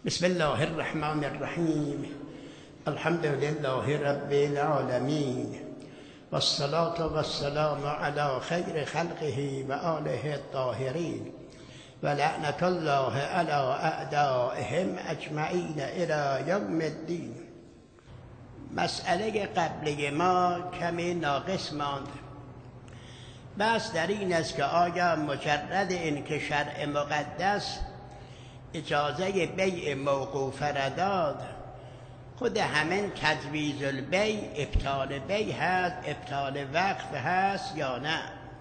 بسم الله الرحمن الرحیم. الحمد لله رب العالمین والصلاة والسلام علی خیر خلقه و آله الطاهرین و لعنت الله علی اعدائهم اجمعین الی یوم الدین. مسئله قبلی ما کمی ناقص ماند. بس در این است که آیا مجرد این که شرع مقدس اجازه بیع موقوفه را داد، خود همین تجویز البیع ابطال بیع هست، ابطال وقف هست یا نه؟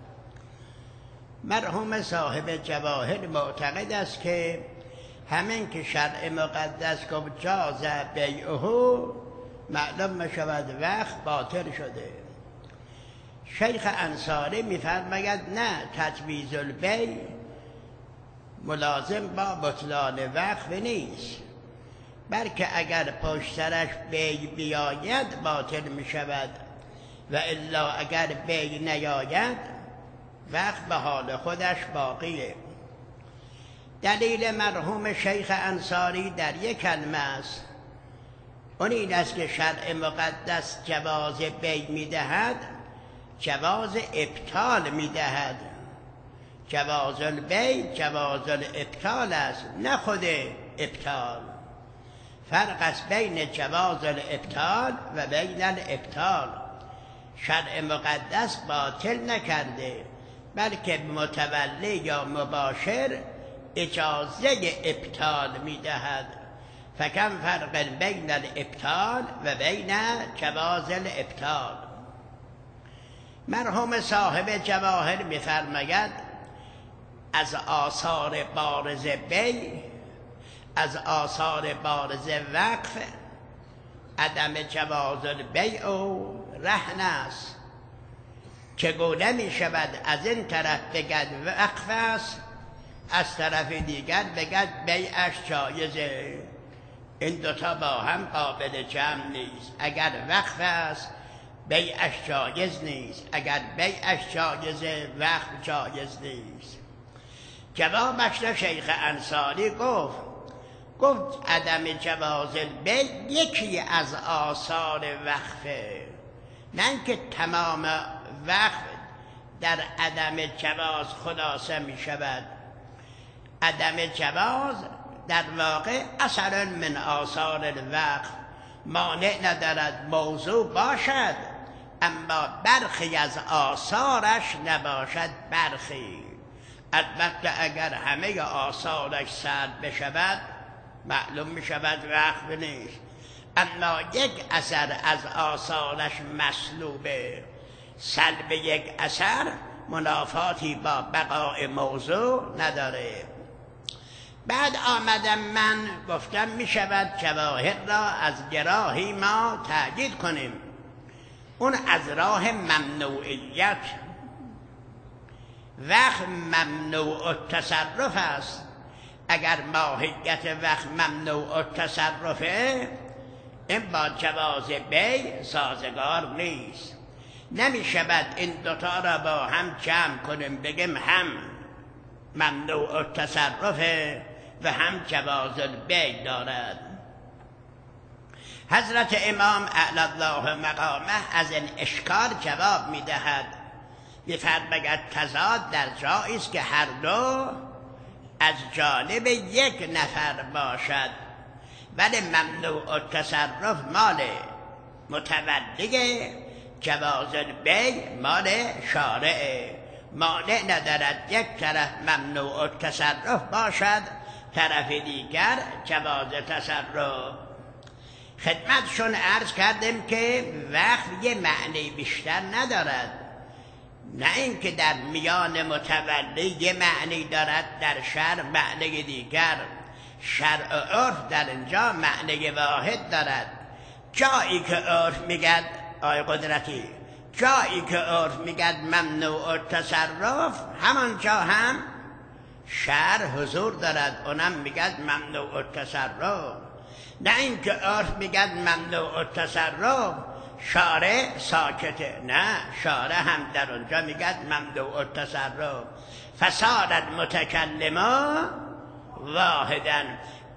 مرحوم صاحب جواهر معتقد است که همین که شرع مقدس گفت جاز بیعه، معلوم میشود وقف باطل شده. شیخ انصاری میفرماید نه، تجویز البیع ملازم با بطلان وقف نیست، بلکه اگر پشت سرش بیع بیاید باطل می شود و الا اگر بیع نیاید وقف به حال خودش باقیه. دلیل مرحوم شیخ انصاری در یک کلمه است، اون این است که شرع مقدس جواز بیع می دهد، جواز ابطال می دهد. جواز البیع جواز الابطال است، نه خود ابطال. فرق است بین جواز الابطال و بین الابطال. شرع مقدس باطل نکرده، بلکه متولی یا مباشر اجازه ابطال میدهد. فکم فرق بین الابطال و بین جواز الابطال. مرحوم صاحب جواهر میفرماید از آثار بارز بیع، از آثار بارز وقف، عدم جواز البیع و رهن است. چگونه می شود از این طرف بگد وقف است، از طرف دیگر بگد بیعش جایزه؟ این دوتا با هم قابل جمع نیست. اگر وقف است بیعش جایز نیست، اگر بیعش جایزه وقف جایز نیست. جوابش را شیخ انصاری گفت عدم جواز البیع یکی از آثار وقفه، نه اینکه تمام وقف در عدم جواز خلاصه می شود. عدم جواز در واقع اثر من آثار الوقف، مانع ندارد موضوع باشد اما برخی از آثارش نباشد. برخی البته اگر همه آثارش سلب بشود معلوم می شود وقف نیست، اما یک اثر از آثارش مسلوبه. سلب یک اثر منافاتی با بقای موضوع نداره. بعد آمدم من گفتم می شود جواهر را از گراهی ما تأکید کنیم، اون از راه ممنوعیت. وقت ممنوع التصرف است. اگر ماهیت وقت ممنوع التصرفه، این با جواز بیع سازگار نیست. نمی شود این دوتا را با هم جمع کنیم، بگیم هم ممنوع التصرفه و هم جواز البیع دارد. حضرت امام اعلی الله مقامه از این اشکال جواب می دهد. می‌فرماید تضاد در جایی است که هر دو از جانب یک نفر باشد، ولی ممنوع التصرف مال متولی، جواز البیع مال شارع. مانع ندارد یک طرف ممنوع التصرف باشد، طرف دیگر جواز تصرف. خدمتشون عرض کردیم که وقت یه معنی بیشتر ندارد، نه اینکه در میان متولی یه معنی دارد، در شرع معنی دیگر. شرع و عرف در اینجا معنی واحد دارد. جایی که عرف میگد آی قدرتی، جایی که عرف میگد ممنوع التصرف، همانجا هم شرع حضور دارد، اونم میگد ممنوع التصرف. نه اینکه عرف میگد ممنوع التصرف شارع ساکته، نه، شارع هم در اونجا میگد ممنوع التصرف. فصار المتکلم واحدا.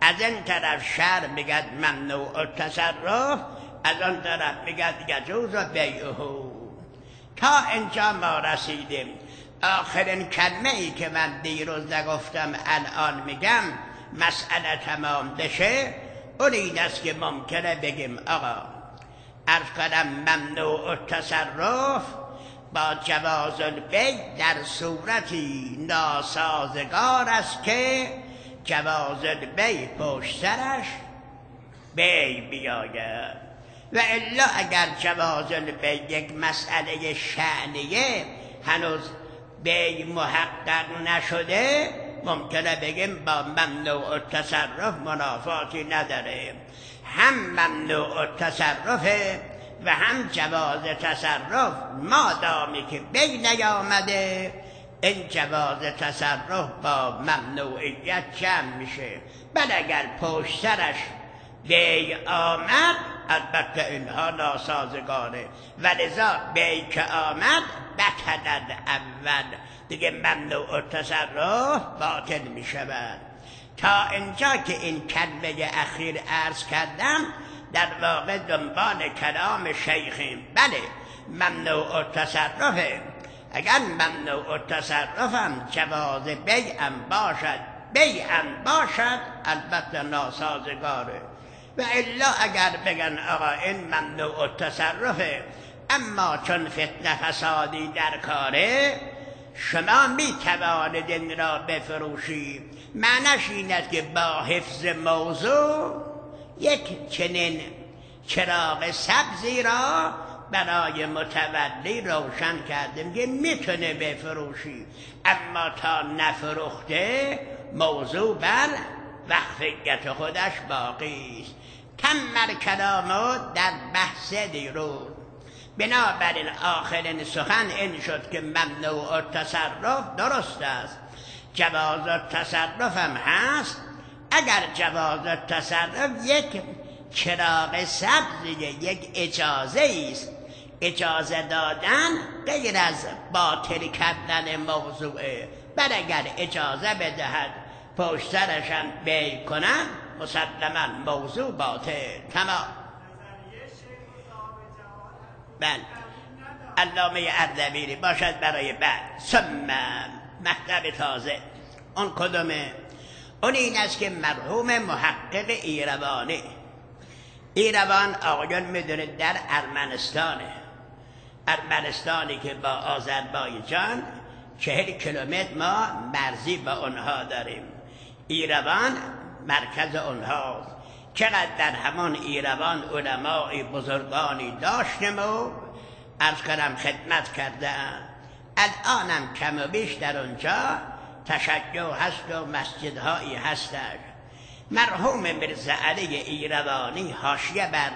از این طرف شرع میگد ممنوع التصرف، از آن طرف میگد یجوز بیعه. تا اینجا ما رسیدیم. آخرین کلمه ای که من دیروز گفتم الان میگم مسئله تمام بشه، اون این است که ممکنه بگیم آقا عرض کنم ممنوع التصرف با جواز البیع در صورتی ناسازگار است که جواز البیع پشت سرش بیع بیاید، و الا اگر جواز البیع یک مسئله شأنیه هنوز بیع محقق نشده، ممکنه بگیم با ممنوع التصرف منافاتی نداره. هم ممنوع التصرفه و هم جواز تصرف، مادامی که بیع نیامده این جواز تصرف با ممنوعیت جمع میشه. بل اگر پشت سرش بیع آمد البته اینها ناسازگاره، ولذا بیع که آمد بطل اول، دیگه ممنوع التصرف باطل می شود. تا اینجا که این کلمه اخیر عرض کردم در واقع دنبال کلام شیخیم. بله ممنوع التصرفه، اگر ممنوع التصرفم جواز بیعم باشد البته ناسازگاره، و الا اگر بگن آقا این ممنوع التصرفه اما چون فتنه فسادی در کاره شما می توانید این را بفروشی، معنیش این است که با حفظ موضوع یک چنین چراغ سبزی را برای متولی روشن کردیم که میتونه بفروشی، اما تا نفروخته موضوع بر وقفیت خودش باقی است. تمر کلامو در بحث دیروز. بنابراین آخرین سخن این شد که ممنوع التصرف درست است، جواز التصرف هم هست. اگر جواز التصرف یک چراغ سبزیه، یک اجازه است، اجازه دادن غیر از باطل کردن موضوعه. بل اگر اجازه بدهد پشت سرشان بیع کنن مسلما موضوع باطل تمام. بله علامه اردبیلی باشد برای بعد. ثم مطلب تازه اون کدومه؟ اون این است که مرحوم محقق ایروان آقایان میدونید در ارمنستانی که با آذربایجان 40 کیلومتر ما مرزی با اونها داریم. ایروان مرکز اونهاست. چقدر در همان ایروان علمای بزرگانی داشتیم و عرض کنم خدمت کردن. الانم کم و بیش در اونجا تشیع هست و مسجدهایی هستش. مرحوم مرزا علی ایروانی حاشیه بر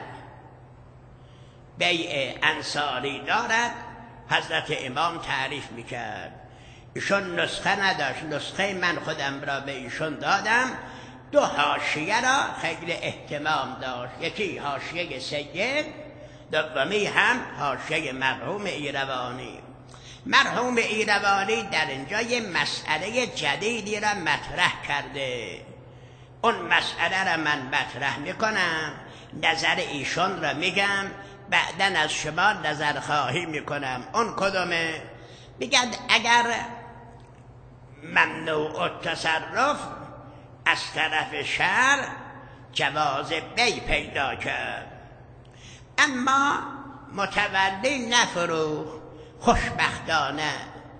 بیع انصاری دارد، حضرت امام تعریف میکرد. ایشون نسخه نداشت، نسخه من خودم را به ایشون دادم. 2 حاشیه را خیلی اهتمام داشت، یکی حاشیه سید، دومی هم حاشیه مرحوم ایروانی. مرحوم ایروانی در اینجا یه مسئله جدیدی را مطرح کرده. اون مسئله را من مطرح میکنم، نظر ایشون را میگم، بعدن از شما نظر خواهی میکنم. اون کدومه؟ میگن اگر ممنوع التصرف از طرف شرع جواز بیع پیدا کرد، اما متولی نفروخت، خوشبختانه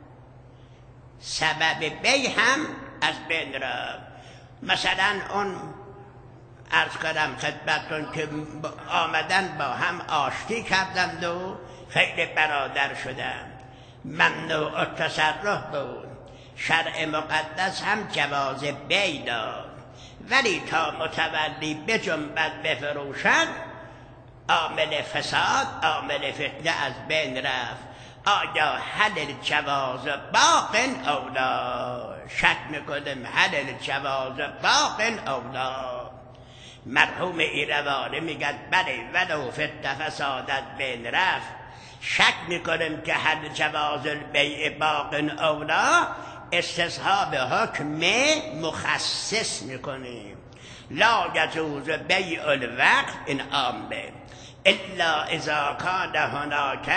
سبب بیع هم از بین رفت. مثلا اون عرض کردم خدمتتون که آمدن با هم آشتی کردند و خیلی برادر شدند، ممنوع التصرف بود، شرع مقدس هم جواز بیع داد، ولی تا متولی بجنبد بفروشد عامل فساد، عامل فتنه از بین رفت. آیا هل الجواز باق او لا؟ شک میکنم هل الجواز باق او لا. مرحوم ایروانی میگن بله ولو فتنه فسادت بین رفت. شک میکنم که هل جواز البیع باق او لا استصحاب حکم مخصص میکنیم. لا یجوز بیع الوقت این عامه الا اذا کان هناک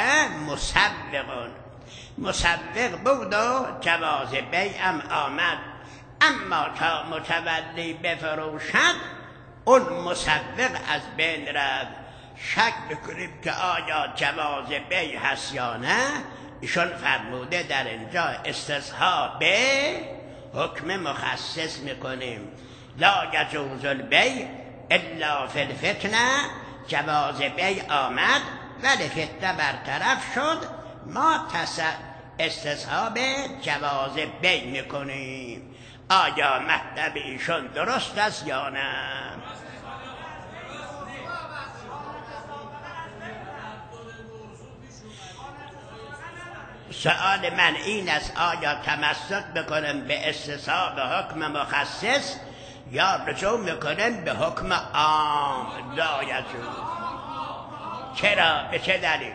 مسوق بود و جواز بیعم آمد، اما تا متولی بفروشد اون مسوق از بین رفت. شک بکنیم که آیا جواز بیع هست یا نه. ایشون فرموده در اینجا استصحاب به حکم مخصص میکنیم. لا یجوز البیع الا فی الفتنه، جواز بیع آمد ولی فتنه برطرف شد، ما استصحاب جواز بیع میکنیم. آیا مطلب ایشون درست است یا نه؟ سؤال من این است آیا تمسک بکنم به استصحاب حکم مخصص یا رجوع میکنن به حکم عام؟ لا یجوز. چرا؟ به چه دلیل؟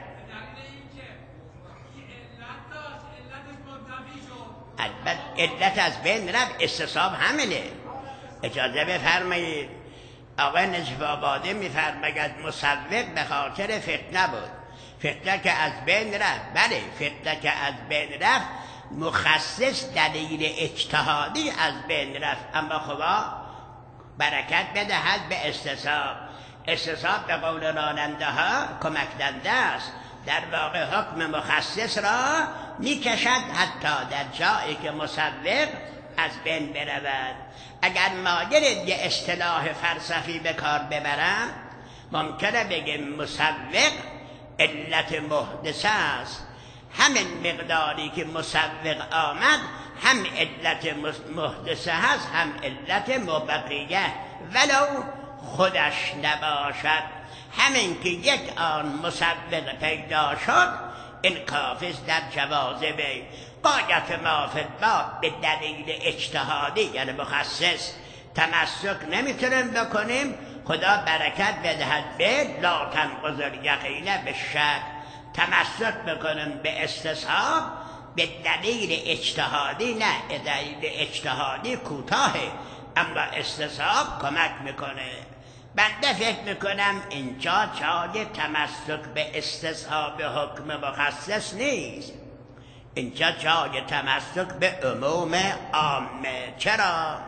البته علت از بین رفت، استصحاب همینه. اجازه بفرمایید آقای نجف آبادی میفرماید مسوق به خاطر فتنه بود. فتنه که از بین رفت، بله فتنه که از بین رفت مخصص دلیل اجتهادی از بین رفت، اما خدا برکت بدهد به استصحاب. استصحاب به قول راننده ها کمک دنده است، در واقع حکم مخصص را میکشد حتی در جایی که مسوق از بین برود. اگر مایل یه اصطلاح فلسفی به کار ببرم ممکنه بگیم مسوق علت محدثه است، همین مقداری که مسوق آمد هم علت محدثه هست هم علت مبقیه ولو خودش نباشد. همین که یک آن مسوق پیدا شد این کافی است در جواز بیع. غایت ما فی الباب به دلیل اجتهادی یعنی مخصص تمسک نمیتونیم بکنیم. خدا برکت بدهد به لا تنقض الیقین بالشک. تمسک بکنیم به استصحاب به دلیل اجتهادی، نه دلیل اجتهادی کوتاهه اما استصحاب کمک میکنه. بنده فکر میکنم اینجا جای تمسک به استصحاب حکم مخصص نیست، اینجا جای تمسک به عموم عامه. چرا؟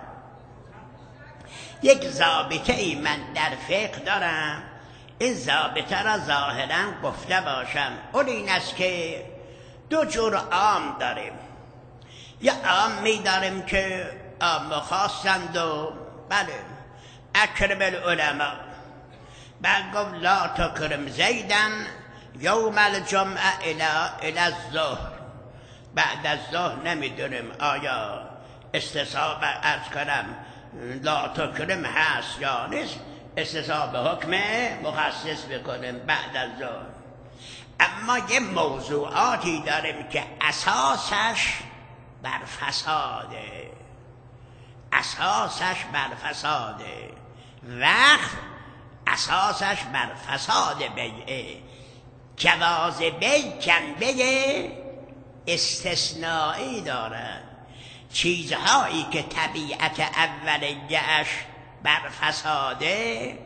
یک ضابطه ای من در فقه دارم، این ضابطه را ظاهرا گفته باشم. اون این است که دو جور عام داریم. یا عام می داریم که عام خاصند و بله اکرم العلماء، بعد گفت لا تکرم زیدن یوم الجمعه الی الظهر. بعد از ظهر نمیدونیم آیا استصحاب عرض کنم لا تکرم هست یا نیست، استصحاب حکم مخصص بکنیم بعد از ظهر. اما یه موضوعاتی داریم که اساسش بر فساده، اساسش بر فساده، وقت اساسش بر فساد بیعه. جواز بیع جنبه استثنایی دارد. چیزهایی که طبیعت اولیه‌اش بر فساده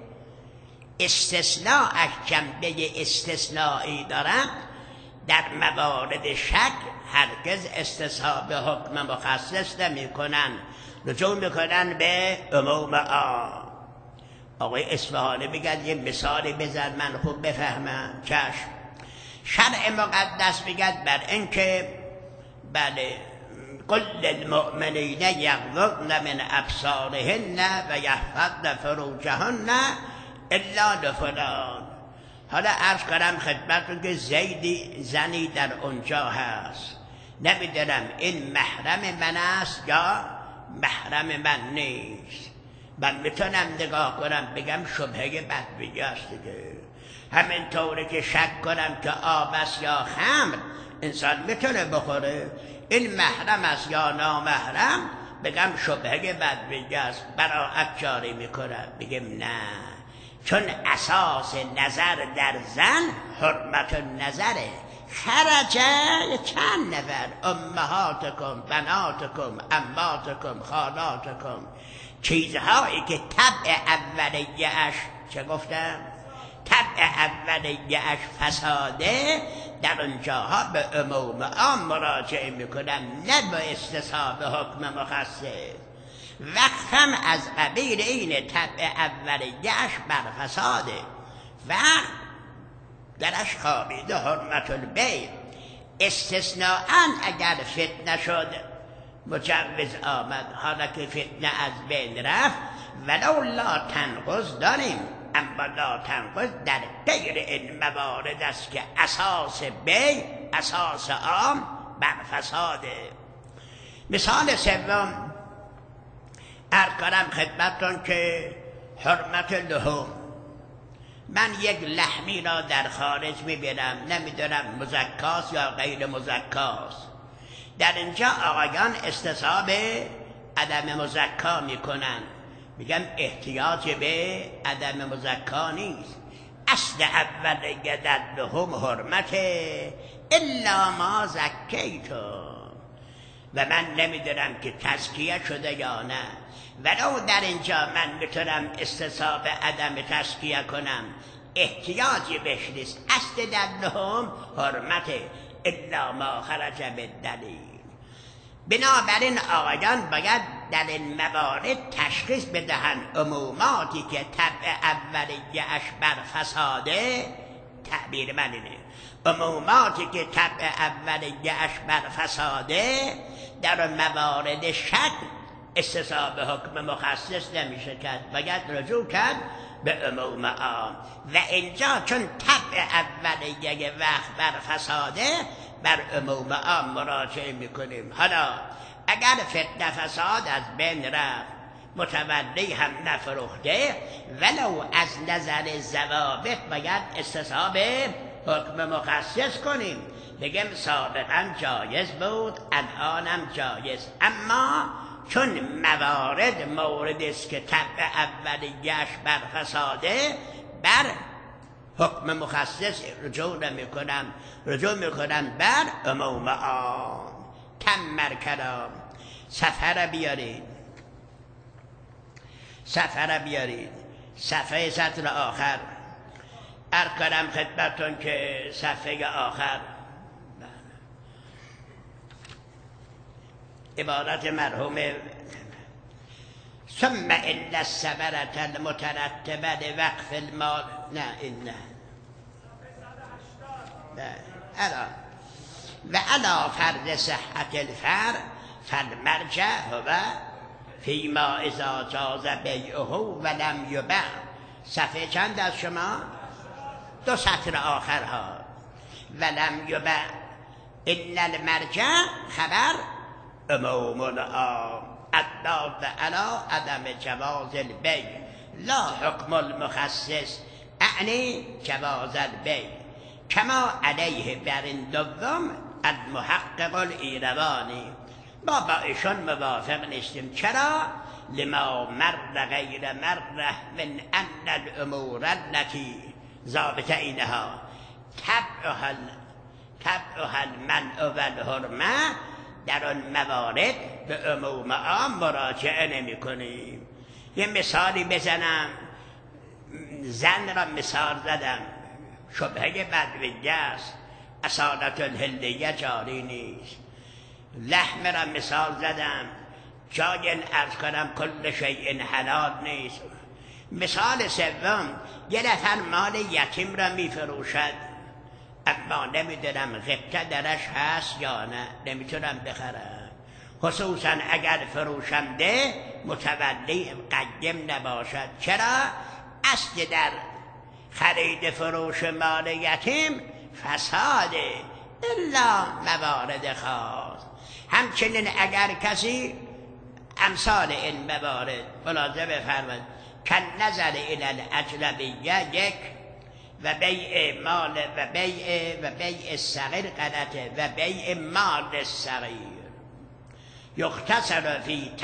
استثناءش جنبه استثنایی دارد، در موارد شک هرگز استصحاب حکم مخصص نمی کنن، رجوع میکنن به عموم عام. آقای اصفهانی میگن یه مثالی بزن من خوب بفهمم. چشم. شرع مقدس میگن بر اینکه بله قل للمؤمنین یغضضن من ابصارهن و یحفظن فروجهن الا لفلان. حالا عرض کنم خدمتتون که زیدی زنی در اونجا هست، نمیدونم این محرم من است یا محرم من نیست. من میتونم نگاه کنم بگم شبهه بدبینی است دیگه. همینطوری که شک کنم که آب است یا خمر انسان میتونه بخوره، این محرم است یا نامحرم بگم شبهه بدبینی است، براءت جاری میکنم. بگم نه، چون اساس نظر در زن حرمت نظره. خرجه چند نفر امهاتکم بناتکم اماتکم خالاتکم، چیزهایی که طبع اولیه‌اش چه گفتم؟ طبع اولیه‌اش فساده، در اونجاها به عموم عام مراجعه میکنم، نه به استصحاب حکم مخصص. وقفم از قبیل این طبع اولیه‌اش بر فساده و درش خوابیده حرمت البیع. استثناءً اگر فتنه شد مجوز آمد، حالا که فتنه از بین رفت، ولو لا تنقض داریم، اما لا تنقض در غیر این موارد است که اساس بیع، اساس عام بر فساده. مثال سوم عرض کنم خدمتتون که حرمت لحوم. من یک لحمی را در خارج میبینم، نمیدونم مزکاست یا غیر مزکاست. در اینجا آقایان استصحاب عدم مزکا میکنن، میگم احتیاج به عدم مزکا نیست. اصل اولیه در لحوم حرمته الا ما زکیتو، و من نمیدونم که تزکیه شده یا نه. ولو در اینجا من میتونم استصحاب عدم تزکیه کنم، احتیاجی بهش نیست. اصل در لحوم حرمته الا ما خرج بالدلیل. بنابراین آقایان باید در این موارد تشخیص بدهند عموماتی که طبع اولیه‌اش بر فساده، تعبیر من اینه، عموماتی که طبع اولیه‌اش بر فساده در موارد شک استصحاب حکم مخصص نمیشه کرد، باید رجوع کرد به عموم عام. و اینجا چون طبع اولیه وقت بر فساده، بر عموم عام مراجعه میکنیم. حالا اگر فتنه فساد از بین رفت، متولی هم نفروخته، ولو از نظر ضوابط باید استصحاب حکم مخصص کنیم، بگم سابقا جایز بود، الانم جایز. اما چون موردی است که طبع اولیه‌اش بر فساده، بر حکم مخصص رجوع نمی‌کنم، رجوع می‌کنم بر عموم عام. تم کلام. صفحه بیارید، صفحه بیارید، صفحه سطر آخر. عرض کنم خدمتتون که صفحه آخر عبارت مرحوم ثم ان الثمرة المترتبه لوقف المال، نه این نه الان و علا فرض صحت الفرع فالمرجع هو فیما اذا جاز بیعه ولم یبع. صفحه چند از شما؟ دو سطر آخرها. ولم یبع ان المرجع خبر عموم العام الدال علی عدم جواز البیع لا حکم المخصص اعنی جواز البیع کما علیه بر این دوم المحقق الایروانی. ما با ایشان موافق نیستیم. چرا؟ لما مر غیر مر من ان الامور التي ضابط اینها طبعها المنع والحرمه، در آن موارد به عموم عام مراجعه نمی کنیم. یه مثالی بزنم، زن را مثال زدم، شبهه بدویه است، اصالت الهلیه جاری نیست. لحم را مثال زدم، جای ارز کنم کل شیء حلال نیست. مثال سوم، یه نفر مال یتیم را می فروشد، اما نمیدونم غبطه درش هست یا نه، نمیتونم بخرم، خصوصا اگر فروشنده متولی قیم نباشد. چرا؟ اصل در خرید فروش مال یتیم فساده الا موارد خاص. همچنین اگر کسی امثال این موارد ملاحظه بفرمایید، کن نظر الی الاجنبیه یک و بیع مال و بیع صغیر غلطه و بیع مال صغیر یختصر فی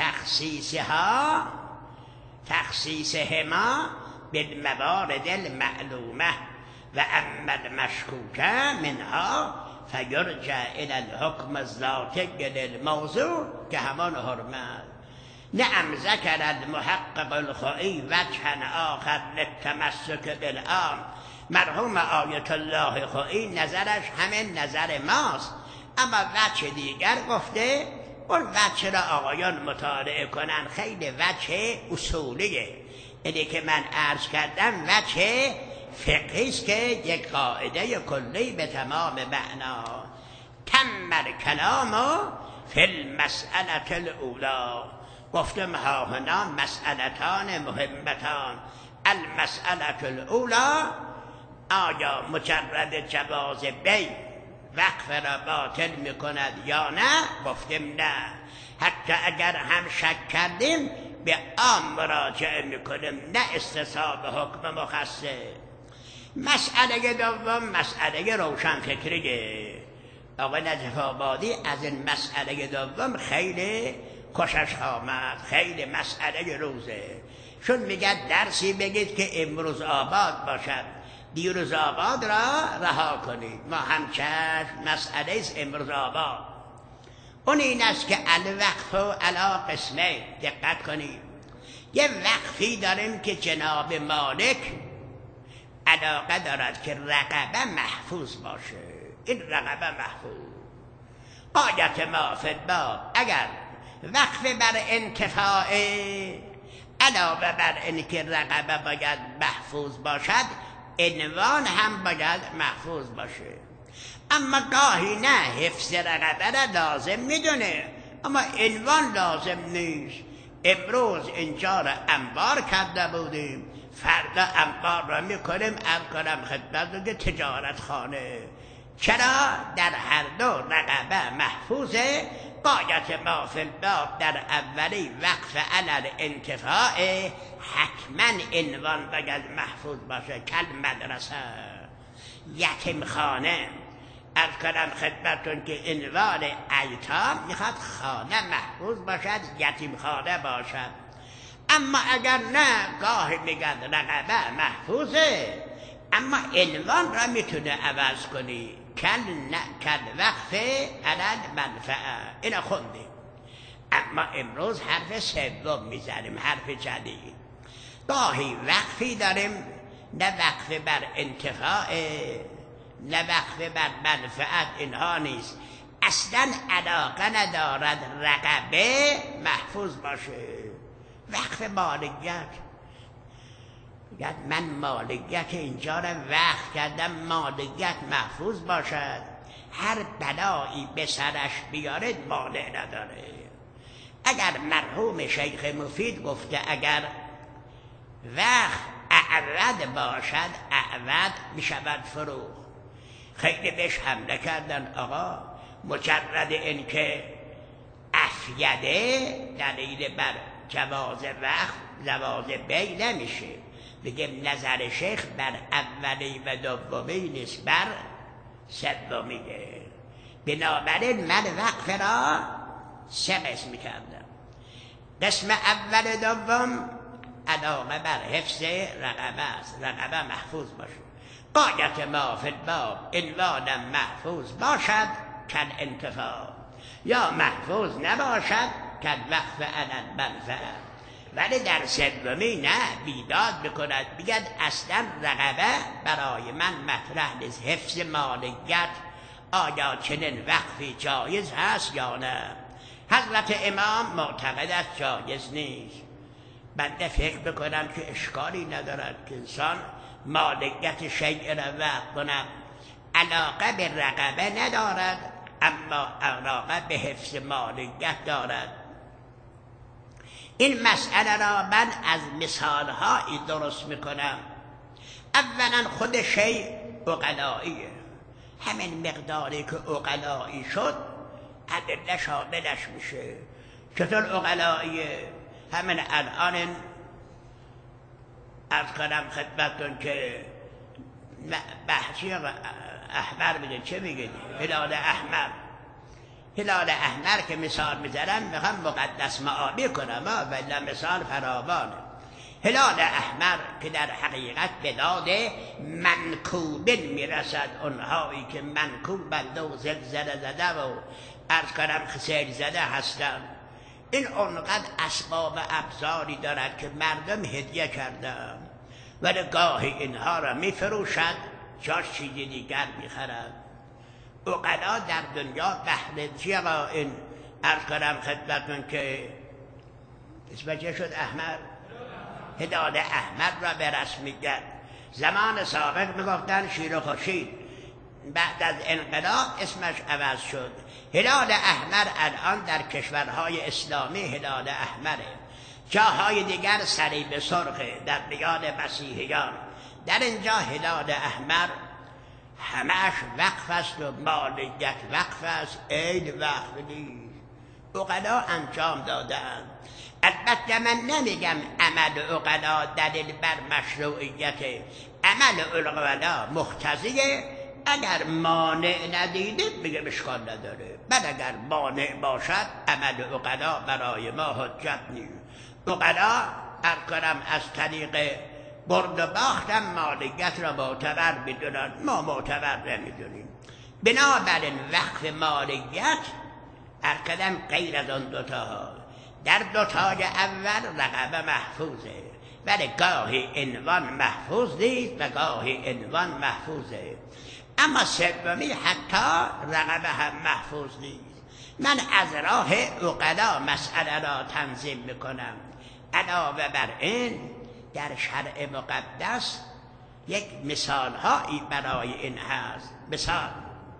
تخصیصهما بالموارد المعلومه و اما المشکوکه منها فیرجع الی الحکم الذاتی للموضوع که همان حرمت. نعم ذکر المحقق الخوئی وجها آخر للتمسک بالعام. مرحوم آیت الله خوئی نظرش همین نظر ماست، اما وجه دیگر گفته اون وجه را آقایان مطالعه کنن، خیلی وجه اصولیه. اینی که من عرض کردم وجه فقهی است که یک قاعده کلی به تمام معنا. تم الکلام فی المسئله الاولی. گفتم ها هنا مسئلتان مهمتان. المسئله الاولی، آیا مجرد جواز بی وقف را باطل میکند یا نه؟ گفتیم نه. حتی اگر هم شک کردیم به عام مراجعه میکنیم، نه استصحاب حکم مخصص. مسئله دوم مسئله روشنفکریه. آقا نجف آبادی از این مسئله دوم خیلی خوشش آمد، خیلی مسئله روزه. چون میگه درسی بگید که امروز آباد باشد، دیروز آباد را رها کنید. ما همچنین مسئله است امروز آباد. اون این است که الوقف علی قسمه. دقت کنید، یه وقفی داریم که جناب مالک علاقه دارد که رقبه محفوظ باشه. این رقبه محفوظ قایت ما فی الباب. اگر وقف بر انتفاع علاوه بر اینکه رقبه باید محفوظ باشد، عنوان هم باید محفوظ باشه. اما گاهی نه، حفظ رقبه را لازم میدونه اما عنوان لازم نیست. امروز اینجا را انبار کرده بودیم، فردا انبار را میکنیم کنم خدمت که تجارت خانه. چرا؟ در هر دو رقبه محفوظه. قایت ما فی الباب در اولی وقف علی انتفاع، حتما عنوان باید محفوظ باشه. کل مدرسه، یتیم خانه. از کنم خدمتون که عنوان ایتام میخواد خانه محفوظ باشد، یتیم خانه باشد. اما اگر نه، گاهی میگن رقبه محفوظه اما عنوان را میتونه عوض کنی. کل وقف علی منفعه. اینا خوندیم. اما امروز حرف سوم میزنیم، حرف جدید. گاهی وقفی داریم نه وقف بر انتفاع نه وقف بر منفعت، اینها نیست. اصلا علاقه ندارد رقبه محفوظ باشه. وقف مالکیت، یعنی من مالکیت اینجا را وقف کردم، مالکیت محفوظ باشد. هر بلایی به سرش بیارد مانع نداره. اگر مرحوم شیخ مفید گفته اگر وقت اعود باشد، اعود میشود فروغ. خیلی بهش حمله کردن، آقا مجرد این که افیده دلیل بر جواز وقت جواز بی نمیشه. بگیم نظر شیخ بر اولی و دومی نیست، بر سومیه. بنابراین من وقف را سه قسم کردم. قسم اول دوم علاقه بر حفظ رقبه است، رقبه محفوظ باشه. قایت ما فی الباب عنوانم محفوظ باشد کل انتفاع، یا محفوظ نباشد کل وقف علی المنفعه. ولی در سومی نه، بیداد بکند بگد اصلا رقبه برای من مطرح نیست. حفظ مالکیت آیا چنین وقفی جایز هست یا نه؟ حضرت امام معتقد است جایز نیست. بنده فکر بکنم که اشکالی ندارد که انسان مالکیت شیء را وقف کند، علاقه به رقبه ندارد اما علاقه به حفظ مالکیت دارد. این مسئله را من از مثالهایی درست میکنم. اولا خود شیء عقلاییه، همین مقداری که عقلایی شد ادله شاملش میشه. چطور عقلاییه؟ همین الان از کنم خدمتون که بحثی احمر میگه، چه میگه؟ هلال احمر. هلال احمر که مثال میزنم میخوام مقدس معابی کنم ولی مثال فراوانه. هلال احمر که در حقیقت به داد منکوبین میرسد، اونهایی که منکوبند و زلزله زده و از کنم سیل زده هستند. این اونقدر اسباب و ابزاری دارد که مردم هدیه کردن، ولی گاهی اینها را میفروشد، جاش چیزی دیگر میخرد. عقلا در دنیا بهر چیه؟ این عرض کنم خدمتتون که اسمش چه شد؟ احمد، هلال احمد را به رسم میگن. زمان سابق میگفتن شیر و خورشید، بعد از انقلاب اسمش عوض شد. هلال احمر الان در کشورهای اسلامی هلال احمره، جاهای دیگر صلیب سرخه در میان مسیحیان. در اینجا هلال احمر همش وقف است و مالکیت وقف است، عید وقف نیست. عقلا انجام دادن. البته من نمیگم عمل عقلا دلیل بر مشروعیت، عمل عقلا مقتضیه. اگر مانع ندیده میگه اشکال نداره، بل اگر مانع باشد عمل عقلا برای ما حجت نیست. عقلا کنم از طریق برد و باختم مالکیت را معتبر میدونن، ما معتبر نمیدونیم. بنابراین وقف مالکیت کنم غیر از آن دوتا. در دوتای اول رقبه محفوظه، ولی گاهی عنوان محفوظ نیست و گاهی عنوان محفوظه. اما سومی حتی رقبه هم محفوظ نیست. من از راه عقلا مسئله را تنظیم میکنم. علاوه بر این در شرع مقدس یک مثال هایی برای این هست. مثال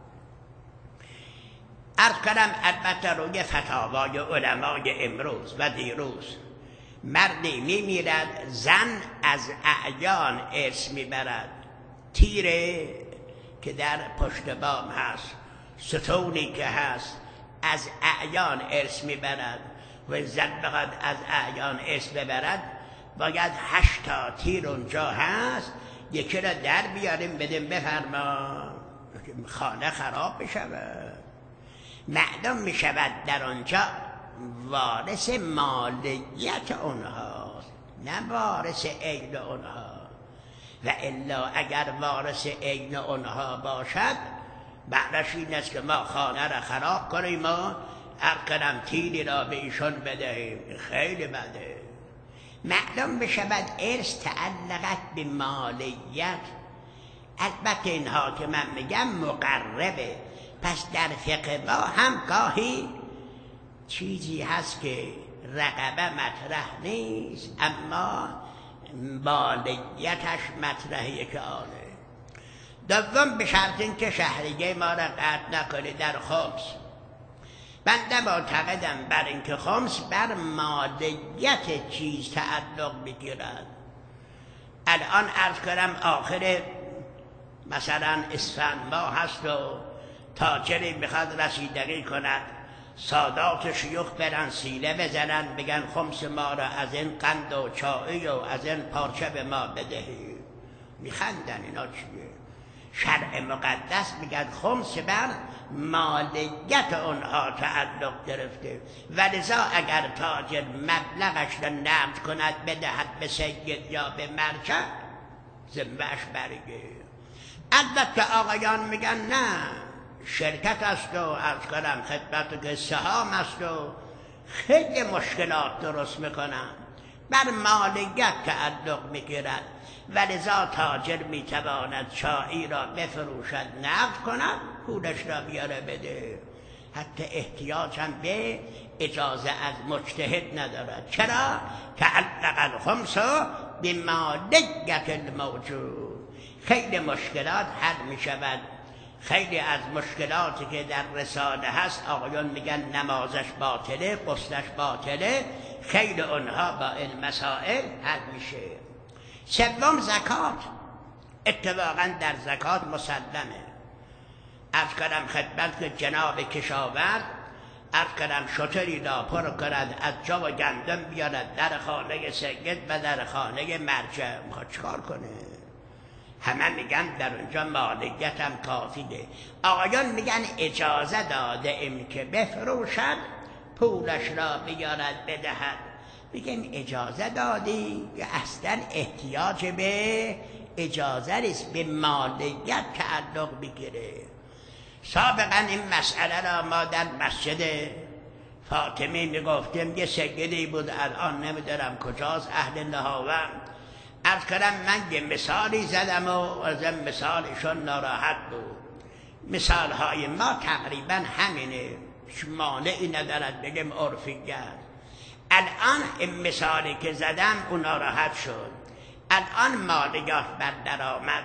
عرض کنم البته روی فتاوای علمای امروز و دیروز، مردی میمیرد، زن از اعیان ارث میبرد، تیره که در پشت بام هست، ستونی که هست، از اعیان ارث میبرد و زن بخواد از اعیان ارث ببرد باید 8 تا تیر اونجا هست، یکی را در بیاریم بدیم بفرما، خانه خراب بشود. معلوم میشود در آنجا وارث مالیت اونهاست، نه وارث عین اونها. و الا اگر وارث عین اونها باشد بعدش این است که ما خانه را خراب کنیم و کنم تیری را به ایشون بدهیم، خیلی بده. معلوم بشود ارث تعلقت به مالیت. البته اینها که من میگم مقربه، پس در فقه ما هم گاهی چیزی هست که رقبه مطرح نیست اما مالیتش مطرحیه که آنه. دوم به شرط این که شهریه ما را قطع نکنی در خمس. بنده معتقدم بر اینکه خمس بر مالیت چیز تعلق میگیرد. الان عرض کنم آخر مثلا اسفند ماه هست و تاجری میخواد رسیدگی کند، سادات شیوخ برن سیله بزنن بگن خمس ما را از این قند و چایی و از این پارچه به ما بدهی. میخندن اینا چیه؟ شرع مقدس میگن خمس بر مالیت اونها تعلق گرفته، ولذا اگر تاجر مبلغش را نقد کند بدهد به سید یا به مرجع ذمه‌اش برگه. البته آقایان میگن نه، شرکت است و عرض کنم خدمت که سهام است و خیلی مشکلات درست میکنن، بر مالیت تعلق میگیرد، ولذا تاجر میتواند چایی را بفروشد نقد کند پولش را بیاره بده، حتی احتیاج هم به اجازه از مجتهد ندارد. چرا؟ تعلق الخمس بمالیت الموجود. خیلی مشکلات حل میشود. خیلی از مشکلاتی که در رساله هست آقایان میگن نمازش باطله، غسلش باطله، خیلی اونها با این مسائل حل میشه. سوم زکات. اتفاقا در زکات مسلمه. عرض کردم خدمت که جناب کشاورز عرض کردم شتری را پر کند از جو و گندم بیارد در خانه سید و در خانه مرجع، میخواد چکار کنه؟ همه میگن در اونجا مالکیت هم کافیه. آقایان میگن اجازه داده ایم که بفروشد پولش را بیارد بدهد. میگن اجازه دادی که اصلا احتیاج به اجازه نیست، به مالکیت تعلق بگیره. سابقا این مسئله را ما در مسجد فاطمی میگفتیم یه سیدی بود الان نمیدارم کجاست اهل نهاوند. عرض کردم من یه مثالی زدم و از این مثالشون ناراحت بود. مثالهای ما تقریبا همینه، مانعی ندارد بگیم عرفی‌گر. الان این مثالی که زدم اون ناراحت شد. الان مالیات بر درآمد،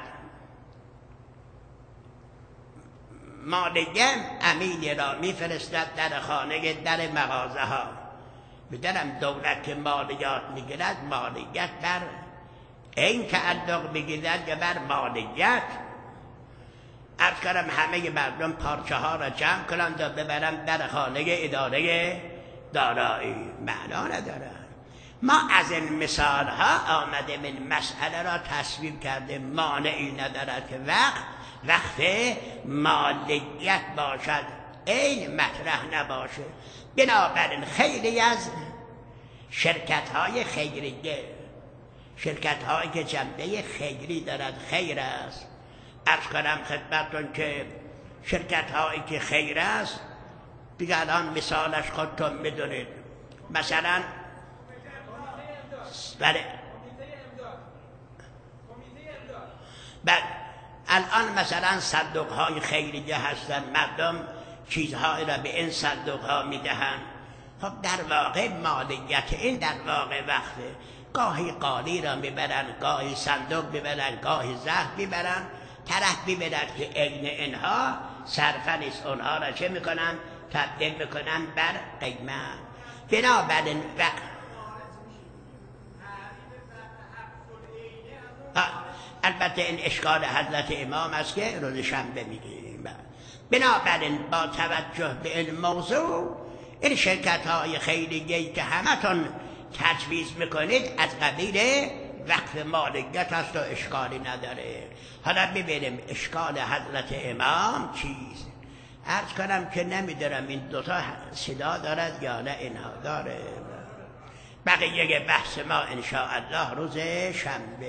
مالیه امینی را میفرستد در خانه در مغازه ها. میدونم دولت که مالیات میگیرد مالیت بر این تعلق میگیرد یا بر مالیت. عرض کردم همه مردم پارچه ها را جمع کنند و ببرند در خانه اداره دارایی، معنا ندارد. ما از این مثال ها آمده من مسئله را تصویر کرده، مانعی ندارد که وقت مالیت باشد، این مطرح نباشه. بنابراین خیلی از شرکت های خیریه، شرکت هایی که جنبه خیری دارد، خیر است. عرض کنم خدمتتون که شرکت هایی که خیر است دیگه الان مثالش خودتون میدونید. مثلا بله الان مثلا صندوق های خیریه هستن، مردم چیزهایی را به این صندوق ها میدهند. خب در واقع مالیت این در واقع وقته، گاهی قالی را میبرن، گاهی صندوق میبرن، گاهی زهر میبرن، طرف میبرد که عین اینها صرفه نیست، اونها را چه میکنن؟ تبدیل میکنن بر قیمت. بنابراین البته این اشکال حضرت امام است که روز شنبه میگیم. بنابراین با توجه به این موضوع، این شرکت های خیریه‌ای که همتون تجویز میکنید از قبیل وقف مالیت است و اشکالی نداره. حالا ببینیم اشکال حضرت امام چیست. عرض کنم که نمیدارم این دوتا صدا دارد یا نه اینها داره. بقیه بحث ما انشاءالله روز شنبه.